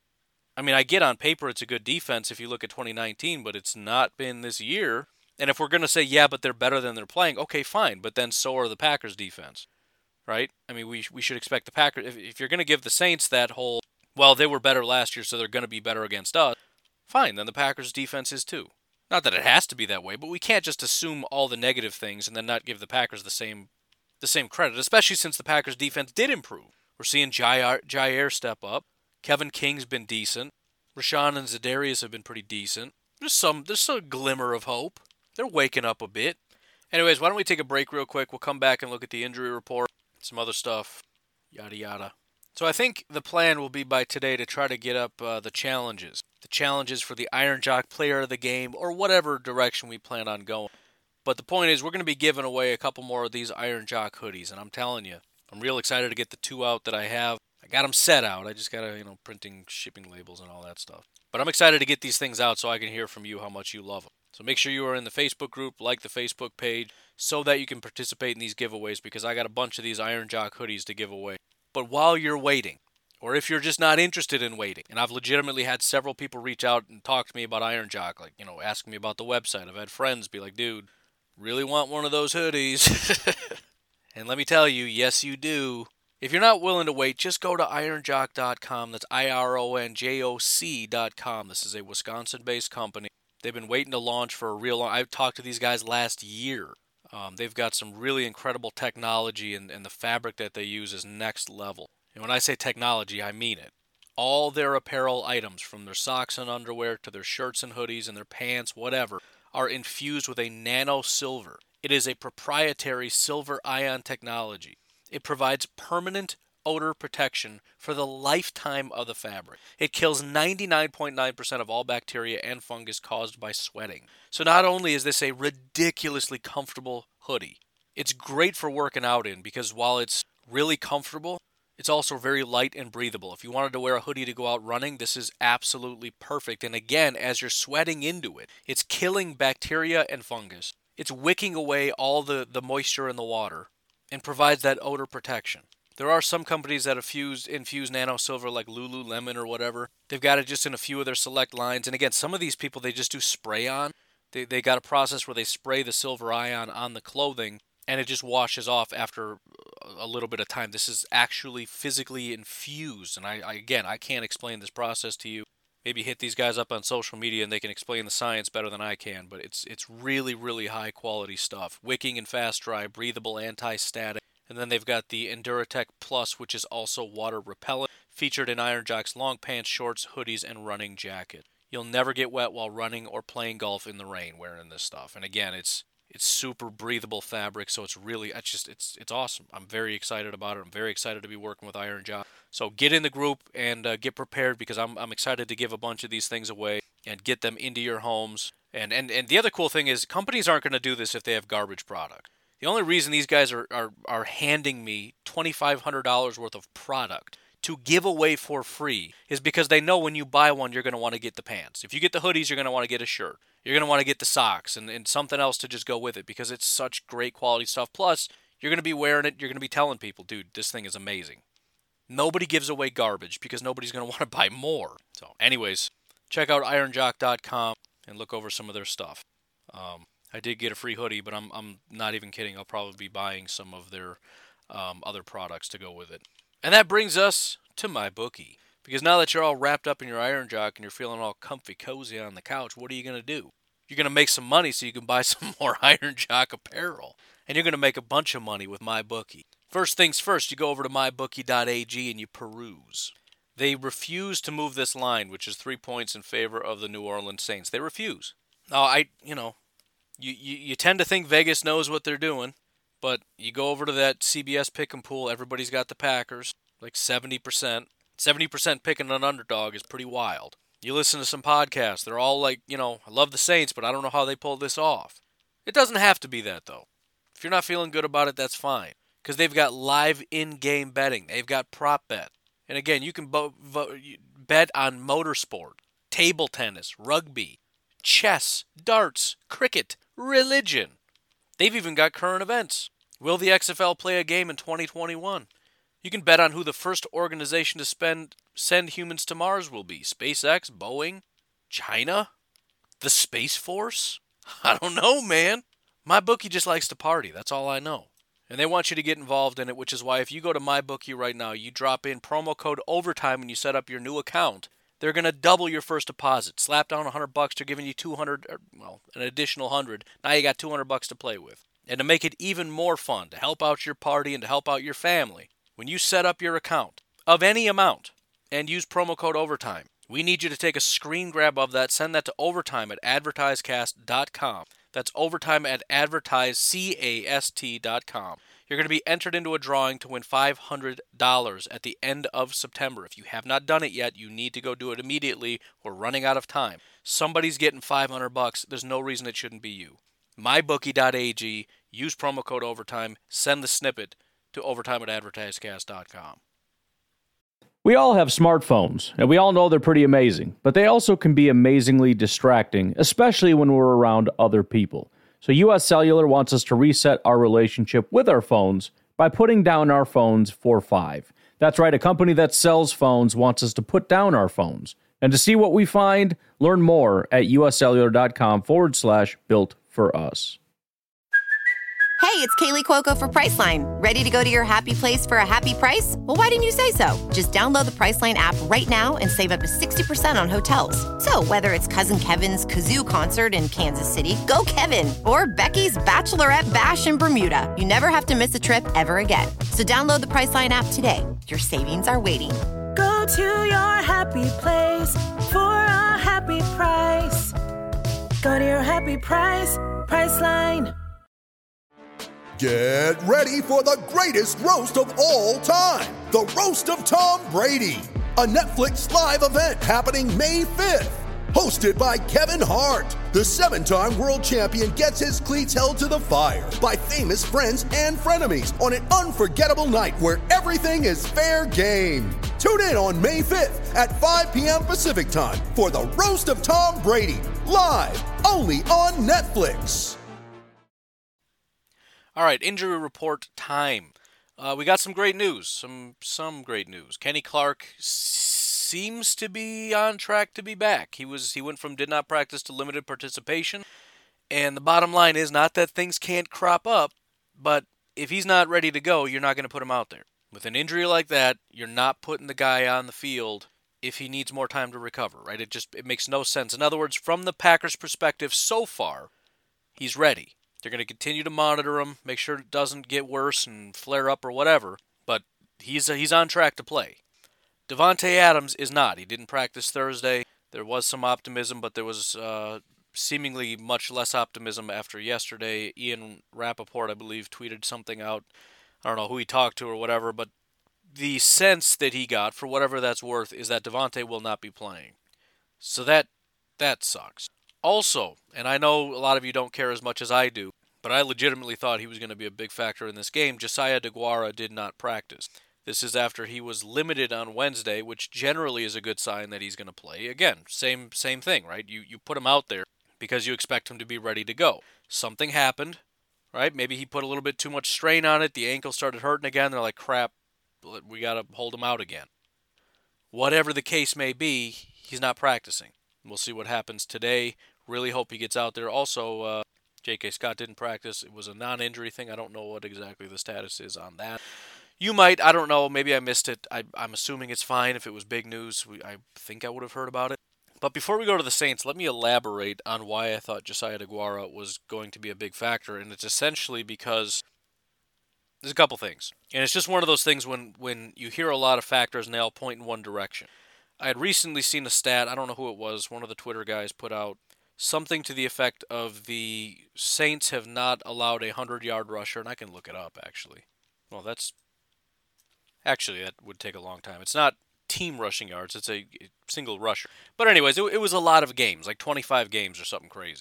I mean, I get on paper it's a good defense if you look at 2019, but it's not been this year. And if we're going to say, yeah, but they're better than they're playing, okay, fine. But then so are the Packers defense, right? I mean, we should expect the Packers. If you're going to give the Saints that whole, well, they were better last year, so they're going to be better against us, fine, then the Packers defense is too. Not that it has to be that way, but we can't just assume all the negative things and then not give the Packers the same credit, especially since the Packers defense did improve. We're seeing Jair step up. Kevin King's been decent. Rashawn and Za'Darius have been pretty decent. There's some glimmer of hope. They're waking up a bit. Anyways, why don't we take a break real quick? We'll come back and look at the injury report, some other stuff, yada yada. So I think the plan will be by today to try to get up the challenges. The challenges for the Iron Jock player of the game, or whatever direction we plan on going. But the point is, we're going to be giving away a couple more of these Iron Jock hoodies, and I'm telling you, I'm real excited to get the 2 out that I have. I got them set out. I just got to, printing, shipping labels and all that stuff. But I'm excited to get these things out so I can hear from you how much you love them. So make sure you are in the Facebook group, like the Facebook page, so that you can participate in these giveaways, because I got a bunch of these Iron Jock hoodies to give away. But while you're waiting, or if you're just not interested in waiting, and I've legitimately had several people reach out and talk to me about Iron Jock, like, asking me about the website. I've had friends be like, dude, really want one of those hoodies. And let me tell you, yes, you do. If you're not willing to wait, just go to ironjock.com. That's IRONJOC.com. This is a Wisconsin-based company. They've been waiting to launch for a real long... I talked to these guys last year. They've got some really incredible technology, and the fabric that they use is next level. And when I say technology, I mean it. All their apparel items, from their socks and underwear to their shirts and hoodies and their pants, whatever, are infused with a nano silver. It is a proprietary silver ion technology. It provides permanent odor protection for the lifetime of the fabric. It kills 99.9% of all bacteria and fungus caused by sweating. So not only is this a ridiculously comfortable hoodie, it's great for working out in, because while it's really comfortable, it's also very light and breathable. If you wanted to wear a hoodie to go out running, this is absolutely perfect. And again, as you're sweating into it, it's killing bacteria and fungus. It's wicking away all the moisture in the water and provides that odor protection. There are some companies that infuse nano silver, like Lululemon or whatever. They've got it just in a few of their select lines. And again, some of these people, they just do spray on. They got a process where they spray the silver ion on the clothing, and it just washes off after a little bit of time. This is actually physically infused, and I can't explain this process to you. Maybe hit these guys up on social media and they can explain the science better than I can, but it's really, really high quality stuff. Wicking and fast dry, breathable, anti-static. And then they've got the Enduratech Plus, which is also water repellent, featured in Iron Jock's long pants, shorts, hoodies, and running jacket. You'll never get wet while running or playing golf in the rain wearing this stuff. And again, it's super breathable fabric, so it's awesome. I'm very excited about it. I'm very excited to be working with Iron Jock. So get in the group and get prepared, because I'm excited to give a bunch of these things away and get them into your homes. And the other cool thing is, companies aren't going to do this if they have garbage product. The only reason these guys are handing me $2,500 worth of product to give away for free is because they know when you buy one, you're going to want to get the pants. If you get the hoodies, you're going to want to get a shirt. You're going to want to get the socks and something else to just go with it, because it's such great quality stuff. Plus, you're going to be wearing it. You're going to be telling people, dude, this thing is amazing. Nobody gives away garbage because nobody's going to want to buy more. So anyways, check out ironjock.com and look over some of their stuff. I did get a free hoodie, but I'm not even kidding. I'll probably be buying some of their other products to go with it. And that brings us to MyBookie. Because now that you're all wrapped up in your Iron Jock and you're feeling all comfy cozy on the couch, what are you going to do? You're going to make some money so you can buy some more Iron Jock apparel. And you're going to make a bunch of money with MyBookie. First things first, you go over to mybookie.ag and you peruse. They refuse to move this line, which is 3 points in favor of the New Orleans Saints. They refuse. Now, you tend to think Vegas knows what they're doing, but you go over to that CBS pick and pool, everybody's got the Packers, like 70%. 70% picking an underdog is pretty wild. You listen to some podcasts, they're all like, I love the Saints, but I don't know how they pulled this off. It doesn't have to be that, though. If you're not feeling good about it, that's fine. Because they've got live in-game betting. They've got prop bet. And again, you can bet on motorsport, table tennis, rugby, chess, darts, cricket, religion. They've even got current events. Will the XFL play a game in 2021? You can bet on who the first organization to send humans to Mars will be. SpaceX, Boeing, China, the Space Force? I don't know, man. MyBookie just likes to party. That's all I know. And they want you to get involved in it, which is why if you go to MyBookie right now, you drop in promo code OVERTIME when you set up your new account, they're going to double your first deposit. Slap down $100, they're giving you an additional 100. Now you got $200 to play with. And to make it even more fun, to help out your party and to help out your family, when you set up your account of any amount and use promo code OVERTIME, we need you to take a screen grab of that, send that to overtime@advertisecast.com. That's overtime@advertisecast.com. You're going to be entered into a drawing to win $500 at the end of September. If you have not done it yet, you need to go do it immediately. We're running out of time. Somebody's getting $500. There's no reason it shouldn't be you. MyBookie.ag. Use promo code OVERTIME. Send the snippet to overtime@advertisecast.com. We all have smartphones, and we all know they're pretty amazing, but they also can be amazingly distracting, especially when we're around other people. So US Cellular wants us to reset our relationship with our phones by putting down our phones for $5. That's right, a company that sells phones wants us to put down our phones. And to see what we find, learn more at uscellular.com/built for us. Hey, it's Kaylee Cuoco for Priceline. Ready to go to your happy place for a happy price? Well, why didn't you say so? Just download the Priceline app right now and save up to 60% on hotels. So whether it's Cousin Kevin's Kazoo Concert in Kansas City, go Kevin, or Becky's Bachelorette Bash in Bermuda, you never have to miss a trip ever again. So download the Priceline app today. Your savings are waiting. Go to your happy place for a happy price. Go to your happy price, Priceline. Get ready for the greatest roast of all time, the Roast of Tom Brady, a Netflix live event happening May 5th. Hosted by Kevin Hart, the 7-time world champion gets his cleats held to the fire by famous friends and frenemies on an unforgettable night where everything is fair game. Tune in on May 5th at 5 p.m. Pacific time for the Roast of Tom Brady, live only on Netflix. All right, injury report time. We got some great news. Some great news. Kenny Clark seems to be on track to be back. He went from did not practice to limited participation. And the bottom line is not that things can't crop up, but if he's not ready to go, you're not going to put him out there. With an injury like that, you're not putting the guy on the field if he needs more time to recover, right? It makes no sense. In other words, from the Packers' perspective so far, he's ready. They're going to continue to monitor him, make sure it doesn't get worse and flare up or whatever, but he's on track to play. Davante Adams is not. He didn't practice Thursday. There was some optimism, but there was seemingly much less optimism after yesterday. Ian Rappaport, I believe, tweeted something out. I don't know who he talked to or whatever, but the sense that he got, for whatever that's worth, is that Davante will not be playing. So that sucks. Also, and I know a lot of you don't care as much as I do, but I legitimately thought he was going to be a big factor in this game. Josiah DeGuara did not practice. This is after he was limited on Wednesday, which generally is a good sign that he's going to play. Again, same thing, right? You put him out there because you expect him to be ready to go. Something happened, right? Maybe he put a little bit too much strain on it. The ankle started hurting again. They're like, crap, we got to hold him out again. Whatever the case may be, he's not practicing. We'll see what happens today. Really hope he gets out there. Also, J.K. Scott didn't practice. It was a non-injury thing. I don't know what exactly the status is on that. You might. I don't know. Maybe I missed it. I'm assuming it's fine. If it was big news, I think I would have heard about it. But before we go to the Saints, let me elaborate on why I thought Josiah DeGuara was going to be a big factor. And it's essentially because there's a couple things. And it's just one of those things when you hear a lot of factors and they all point in one direction. I had recently seen a stat. I don't know who it was. One of the Twitter guys put out something to the effect of the Saints have not allowed a 100-yard rusher. And I can look it up, actually. Well, Actually, that would take a long time. It's not team rushing yards. It's a single rusher. But anyways, it was a lot of games, like 25 games or something crazy.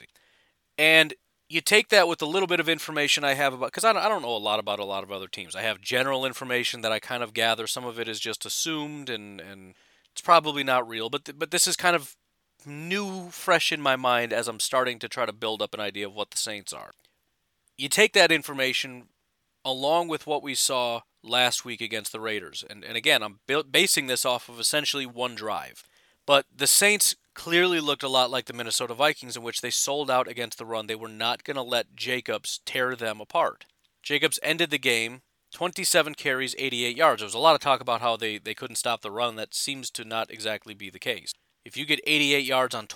And you take that with a little bit of information I have about, because I don't know a lot about a lot of other teams. I have general information that I kind of gather. Some of it is just assumed, and it's probably not real. But this is kind of new, fresh in my mind as I'm starting to try to build up an idea of what the Saints are. You take that information along with what we saw last week against the Raiders. And again, I'm basing this off of essentially one drive. But the Saints clearly looked a lot like the Minnesota Vikings, in which they sold out against the run. They were not going to let Jacobs tear them apart. Jacobs ended the game, 27 carries, 88 yards. There was a lot of talk about how they couldn't stop the run. That seems to not exactly be the case. If you get 88 yards on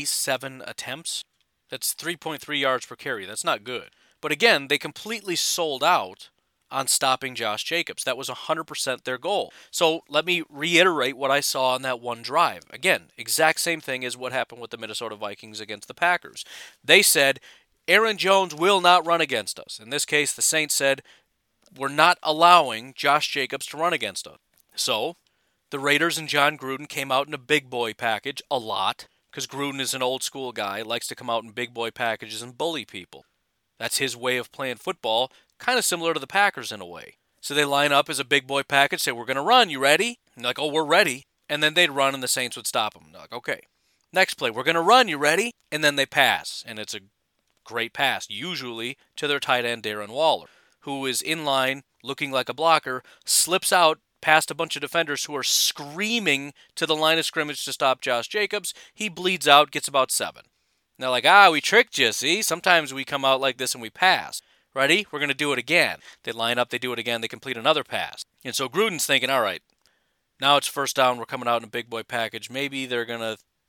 27 attempts, that's 3.3 yards per carry. That's not good. But again, they completely sold out on stopping Josh Jacobs. That was 100% their goal. So let me reiterate what I saw on that one drive. Again, exact same thing as what happened with the Minnesota Vikings against the Packers. They said, Aaron Jones will not run against us. In this case, the Saints said, we're not allowing Josh Jacobs to run against us. So the Raiders and John Gruden came out in a big boy package a lot, because Gruden is an old school guy, likes to come out in big boy packages and bully people. That's his way of playing football, kind of similar to the Packers in a way. So they line up as a big boy package, say, we're going to run, you ready? And they're like, oh, we're ready. And then they'd run and the Saints would stop them. They're like, okay. Next play, we're going to run, you ready? And then they pass. And it's a great pass, usually to their tight end, Darren Waller, who is in line, looking like a blocker, slips out past a bunch of defenders who are screaming to the line of scrimmage to stop Josh Jacobs. He bleeds out, gets about 7. And they're like, we tricked you, see? Sometimes we come out like this and we pass. Ready? We're going to do it again. They line up, they do it again, they complete another pass. And so Gruden's thinking, all right, now it's first down, we're coming out in a big boy package. Maybe they're going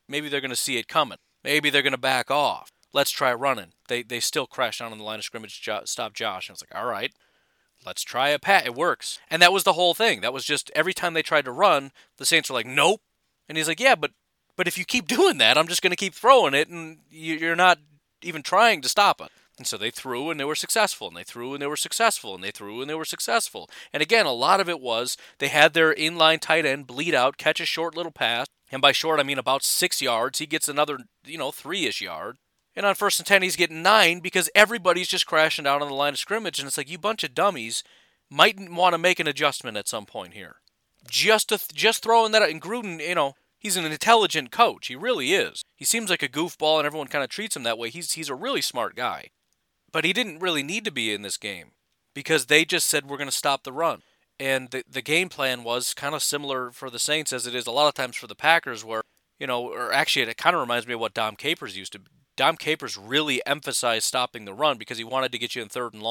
to see it coming. Maybe they're going to back off. Let's try running. They still crash down on the line of scrimmage to stop Josh. And it's like, all right, let's try a pass. It works. And that was the whole thing. That was just every time they tried to run, the Saints were like, nope. And he's like, yeah, but if you keep doing that, I'm just going to keep throwing it, and you're not even trying to stop it. And so they threw, and they were successful, and they threw, and they were successful, and they threw, and they were successful. And again, a lot of it was they had their inline tight end bleed out, catch a short little pass, and by short, I mean about 6 yards. He gets another, 3-ish yard. And on 1st and 10, he's getting 9 because everybody's just crashing down on the line of scrimmage, and it's like, you bunch of dummies might want to make an adjustment at some point here. Just throwing that out, and Gruden, he's an intelligent coach. He really is. He seems like a goofball, and everyone kind of treats him that way. He's a really smart guy. But he didn't really need to be in this game because they just said we're going to stop the run. And the game plan was kind of similar for the Saints as it is a lot of times for the Packers where, or actually it kind of reminds me of what Dom Capers used to. Dom Capers really emphasized stopping the run because he wanted to get you in 3rd and long.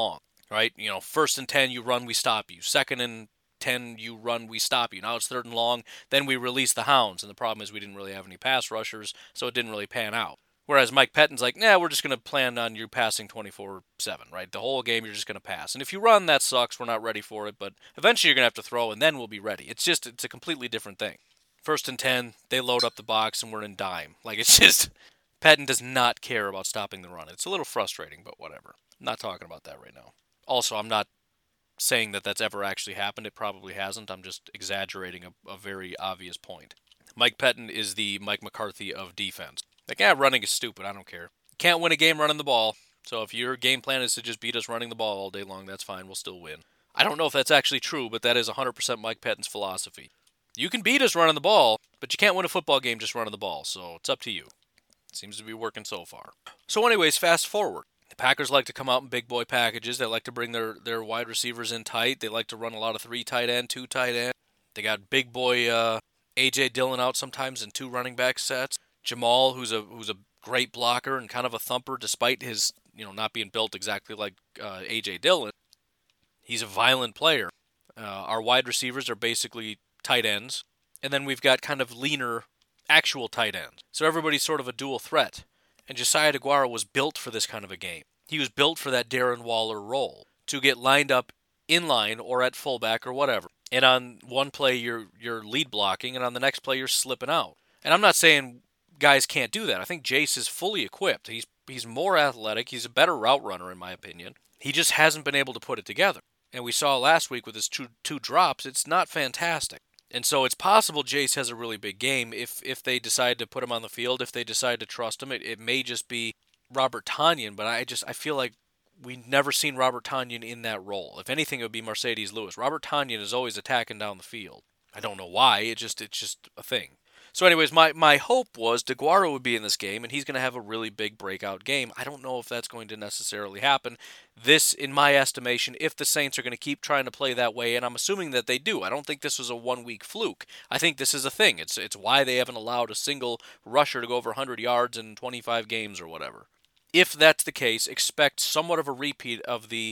right? 1st and 10, you run, we stop you. 2nd and 10, you run, we stop you. Now it's 3rd and long, then we release the hounds. And the problem is we didn't really have any pass rushers, so it didn't really pan out. Whereas Mike Pettine's like, we're just going to plan on you passing 24/7, right? The whole game you're just going to pass. And if you run, that sucks. We're not ready for it. But eventually you're going to have to throw, and then we'll be ready. It's a completely different thing. 1st and 10, they load up the box, and we're in dime. It's just, Pettine does not care about stopping the run. It's a little frustrating, but whatever. I'm not talking about that right now. Also, I'm not saying that that's ever actually happened. It probably hasn't. I'm just exaggerating a very obvious point. Mike Pettine is the Mike McCarthy of defense. Running is stupid. I don't care. Can't win a game running the ball. So if your game plan is to just beat us running the ball all day long, that's fine. We'll still win. I don't know if that's actually true, but that is 100% Mike Pettine's philosophy. You can beat us running the ball, but you can't win a football game just running the ball. So it's up to you. Seems to be working so far. So anyways, fast forward. The Packers like to come out in big boy packages. They like to bring their wide receivers in tight. They like to run a lot of 3 tight end, 2 tight end. They got big boy A.J. Dillon out sometimes in 2 running back sets. Jamal, who's a great blocker and kind of a thumper, despite his not being built exactly like A.J. Dillon. He's a violent player. Our wide receivers are basically tight ends, and then we've got kind of leaner actual tight ends. So everybody's sort of a dual threat. And Josiah DeGuara was built for this kind of a game. He was built for that Darren Waller role, to get lined up in line or at fullback or whatever. And on one play you're lead blocking, and on the next play you're slipping out. And I'm not saying guys can't do that. I think Jace is fully equipped. He's more athletic. He's a better route runner in my opinion. He just hasn't been able to put it together. And we saw last week with his two drops, it's not fantastic. And so it's possible Jace has a really big game if they decide to put him on the field, if they decide to trust him. It may just be Robert Tonyan, but I feel like we've never seen Robert Tonyan in that role. If anything, it would be Mercedes Lewis. Robert Tonyan is always attacking down the field. I don't know why. It's just a thing. So anyways, my hope was DeGuara would be in this game, and he's going to have a really big breakout game. I don't know if that's going to necessarily happen. This, in my estimation, if the Saints are going to keep trying to play that way, and I'm assuming that they do. I don't think this was a one-week fluke. I think this is a thing. It's why they haven't allowed a single rusher to go over 100 yards in 25 games or whatever. If that's the case, expect somewhat of a repeat of the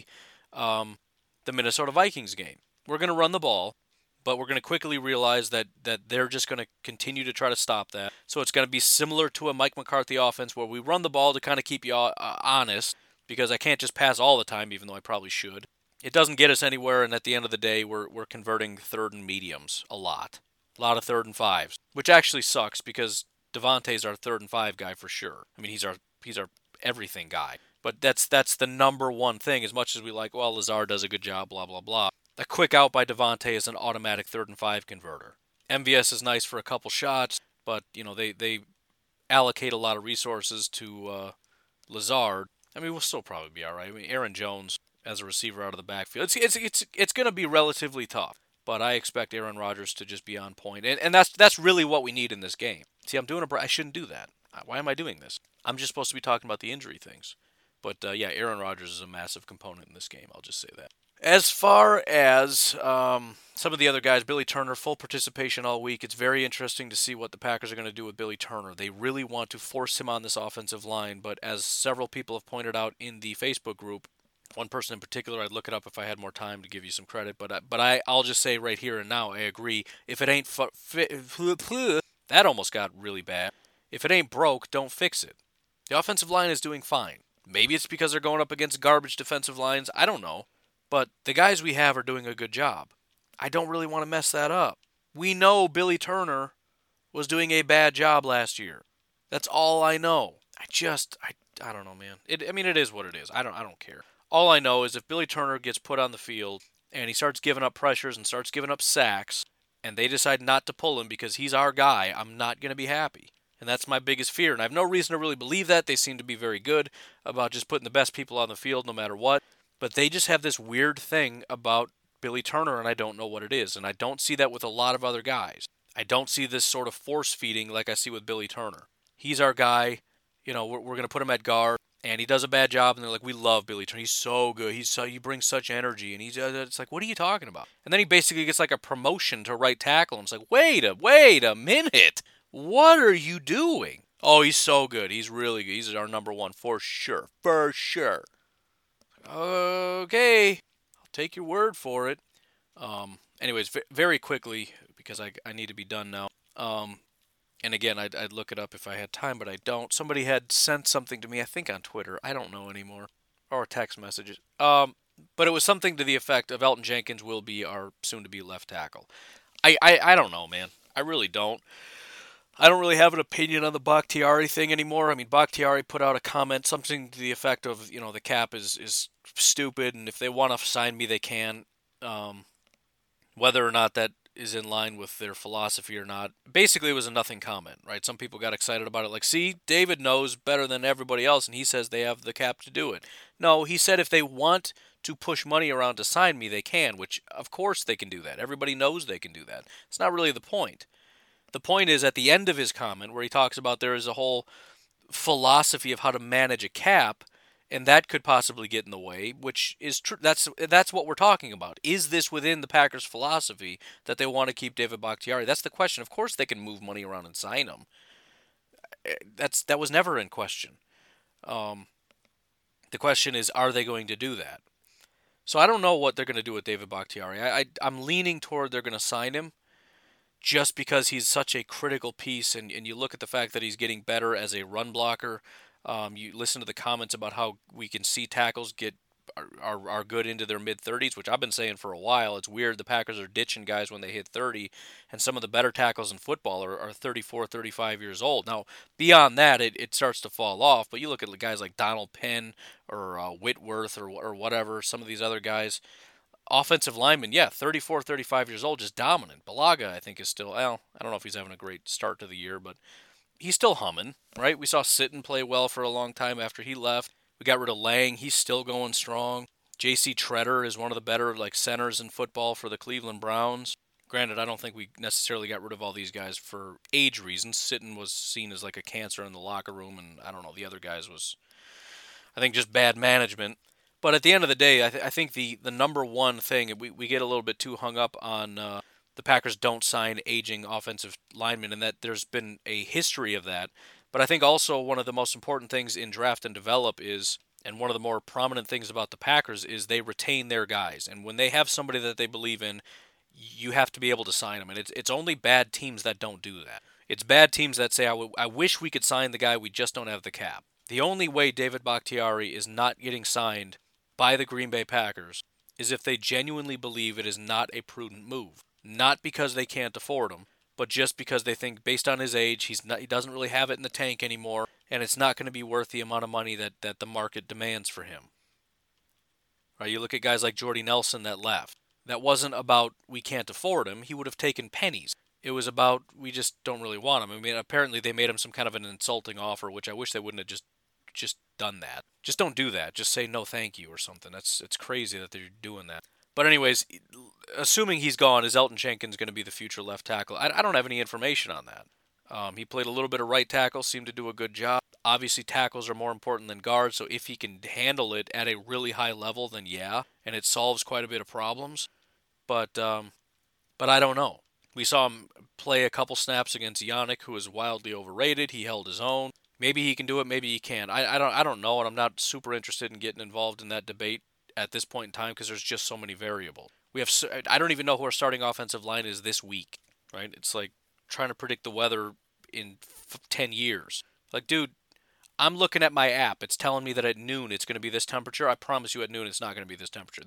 Minnesota Vikings game. We're going to run the ball, but we're going to quickly realize that they're just going to continue to try to stop that. So it's going to be similar to a Mike McCarthy offense where we run the ball to kind of keep you honest, because I can't just pass all the time, even though I probably should. It doesn't get us anywhere, and at the end of the day, we're converting 3rd and mediums a lot. A lot of 3rd and 5s, which actually sucks because Devontae's our 3rd and 5 guy for sure. I mean, he's our everything guy. But that's the number one thing. As much as we like, well, Lazard does a good job, blah, blah, blah. A quick out by Devontae is an automatic 3rd and 5 converter. MVS is nice for a couple shots, but they allocate a lot of resources to Lazard. I mean, we'll still probably be all right. I mean, Aaron Jones as a receiver out of the backfield, it's going to be relatively tough. But I expect Aaron Rodgers to just be on point, and that's really what we need in this game. See, I shouldn't do that. Why am I doing this? I'm just supposed to be talking about the injury things. But yeah, Aaron Rodgers is a massive component in this game. I'll just say that. As far as some of the other guys, Billy Turner, full participation all week. It's very interesting to see what the Packers are going to do with Billy Turner. They really want to force him on this offensive line, but as several people have pointed out in the Facebook group, one person in particular, I'd look it up if I had more time to give you some credit, but I'll just say right here and now, I agree. If it ain't that almost got really bad. If it ain't broke, don't fix it. The offensive line is doing fine. Maybe it's because they're going up against garbage defensive lines. I don't know. But the guys we have are doing a good job. I don't really want to mess that up. We know Billy Turner was doing a bad job last year. That's all I know. I don't know, man. It is what it is. I don't care. All I know is if Billy Turner gets put on the field and he starts giving up pressures and starts giving up sacks, and they decide not to pull him because he's our guy, I'm not going to be happy. And that's my biggest fear. And I have no reason to really believe that. They seem to be very good about just putting the best people on the field no matter what. But they just have this weird thing about Billy Turner, and I don't know what it is. And I don't see that with a lot of other guys. I don't see this sort of force-feeding like I see with Billy Turner. He's our guy. We're going to put him at guard, and he does a bad job, and they're like, we love Billy Turner. He's so good. He brings such energy. And it's like, what are you talking about? And then he basically gets like a promotion to right tackle. And it's like, wait a minute. What are you doing? Oh, he's so good. He's really good. He's our number one for sure. For sure. Okay, I'll take your word for it. Anyways, very quickly, because I need to be done now. And again, I'd look it up if I had time, but I don't. Somebody had sent something to me, I think on Twitter. I don't know anymore. Or text messages. But it was something to the effect of Elgton Jenkins will be our soon-to-be left tackle. I don't know, man. I really don't. I don't really have an opinion on the Bakhtiari thing anymore. I mean, Bakhtiari put out a comment, something to the effect of, the cap is stupid, and if they want to sign me, they can. Whether or not that is in line with their philosophy or not. Basically, it was a nothing comment, right? Some people got excited about it, like, see, David knows better than everybody else, and he says they have the cap to do it. No, he said if they want to push money around to sign me, they can, which, of course, they can do that. Everybody knows they can do that. It's not really the point. The point is at the end of his comment where he talks about there is a whole philosophy of how to manage a cap, and that could possibly get in the way, which is true. That's what we're talking about. Is this within the Packers' philosophy that they want to keep David Bakhtiari? That's the question. Of course they can move money around and sign him. That was never in question. The question is, are they going to do that? So I don't know what they're going to do with David Bakhtiari. I'm leaning toward they're going to sign him just because he's such a critical piece, and you look at the fact that he's getting better as a run blocker. You listen to the comments about how we can see tackles are good into their mid-30s, which I've been saying for a while. It's weird the Packers are ditching guys when they hit 30, and some of the better tackles in football are 34, 35 years old. Now, beyond that, it starts to fall off, but you look at guys like Donald Penn or Whitworth or whatever, some of these other guys, offensive linemen, 34, 35 years old, just dominant. Balaga, I think, is still, well, I don't know if he's having a great start to the year, but he's still humming, right? We saw Sitton play well for a long time after he left. We got rid of Lang. He's still going strong. J.C. Treader is one of the better centers in football for the Cleveland Browns. Granted, I don't think we necessarily got rid of all these guys for age reasons. Sitton was seen as like a cancer in the locker room, and I don't know, the other guys was, I think, just bad management. But at the end of the day, I think the number one thing, we get a little bit too hung up on the Packers don't sign aging offensive linemen, and that there's been a history of that. But I think also one of the most important things in draft and develop is, and one of the more prominent things about the Packers is they retain their guys. And when they have somebody that they believe in, you have to be able to sign them. And it's only bad teams that don't do that. It's bad teams that say, I wish we could sign the guy, we just don't have the cap. The only way David Bakhtiari is not getting signed by the Green Bay Packers is if they genuinely believe it is not a prudent move. Not because they can't afford him, but just because they think based on his age, he doesn't really have it in the tank anymore, and it's not going to be worth the amount of money that the market demands for him. Right? You look at guys like Jordy Nelson that left. That wasn't about we can't afford him. He would have taken pennies. It was about we just don't really want him. I mean, apparently they made him some kind of an insulting offer, which I wish they wouldn't have just done that. Just don't do that. Just say no thank you or something. It's crazy that they're doing that. But anyways, assuming he's gone, is Elgton Jenkins going to be the future left tackle? I don't have any information on that. He played a little bit of right tackle, seemed to do a good job. Obviously, tackles are more important than guards, so if he can handle it at a really high level, then yeah, and it solves quite a bit of problems. But I don't know. We saw him play a couple snaps against Yannick, who is wildly overrated. He held his own. Maybe he can do it, maybe he can't. I don't know, and I'm not super interested in getting involved in that debate at this point in time because there's just so many variables. I don't even know who our starting offensive line is this week, right? It's like trying to predict the weather in 10 years. Like, dude, I'm looking at my app. It's telling me that at noon it's going to be this temperature. I promise you at noon it's not going to be this temperature.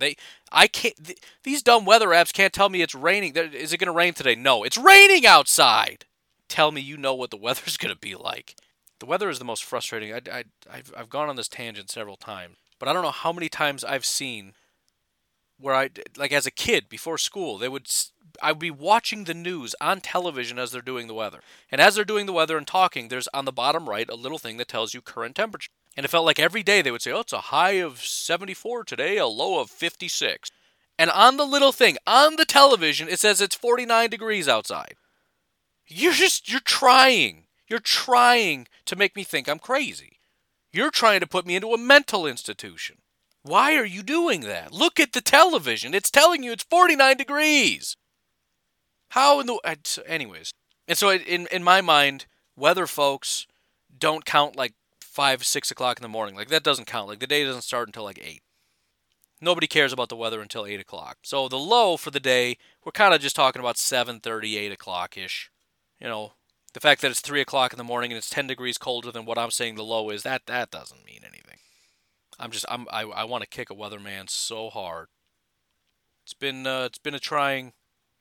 These dumb weather apps can't tell me it's raining. Is it going to rain today? No, it's raining outside. Tell me you know what the weather's going to be like. The weather is the most frustrating. I've gone on this tangent several times, but I don't know how many times I've seen where as a kid before school, I would be watching the news on television as they're doing the weather. And as they're doing the weather and talking, there's on the bottom right a little thing that tells you current temperature. And it felt like every day they would say, it's a high of 74 today, a low of 56. And on the little thing, on the television, it says it's 49 degrees outside. You're trying. You're trying to make me think I'm crazy. You're trying to put me into a mental institution. Why are you doing that? Look at the television. It's telling you it's 49 degrees. How in the... Anyways. And so in my mind, weather folks don't count 5, 6 o'clock in the morning. That doesn't count. The day doesn't start until 8. Nobody cares about the weather until 8 o'clock. So the low for the day, we're kind of just talking about 7:30, 8 o'clock-ish. The fact that it's 3 o'clock in the morning and it's 10 degrees colder than what I'm saying the low is, that doesn't mean anything. I want to kick a weatherman so hard. It's been trying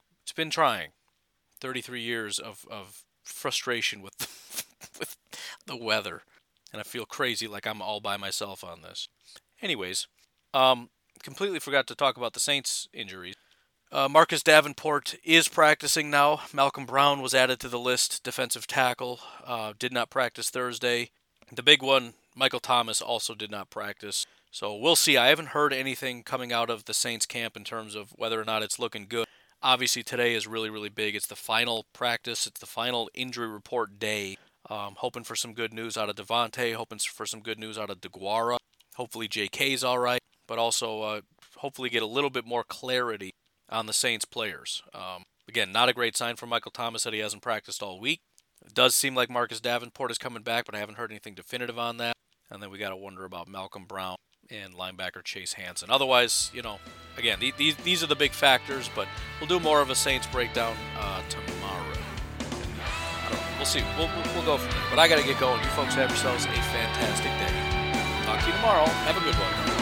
33 years of frustration with with the weather, and I feel crazy like I'm all by myself on this. Anyways, completely forgot to talk about the Saints injuries. Marcus Davenport is practicing now. Malcolm Brown was added to the list, defensive tackle, did not practice Thursday. The big one, Michael Thomas, also did not practice. So we'll see. I haven't heard anything coming out of the Saints camp in terms of whether or not it's looking good. Obviously, today is really, really big. It's the final practice. It's the final injury report day. Hoping for some good news out of Devontae. Hoping for some good news out of DeGuara. Hopefully J.K.'s all right. But also hopefully get a little bit more clarity on the Saints players. Again, not a great sign for Michael Thomas that he hasn't practiced all week. It does seem like Marcus Davenport is coming back, but I haven't heard anything definitive on that. And then we got to wonder about Malcolm Brown and linebacker Chase Hansen. Otherwise, again, these are the big factors, but we'll do more of a Saints breakdown tomorrow. I don't know. We'll see. We'll go from there. But I got to get going. You folks have yourselves a fantastic day. Talk to you tomorrow. Have a good one.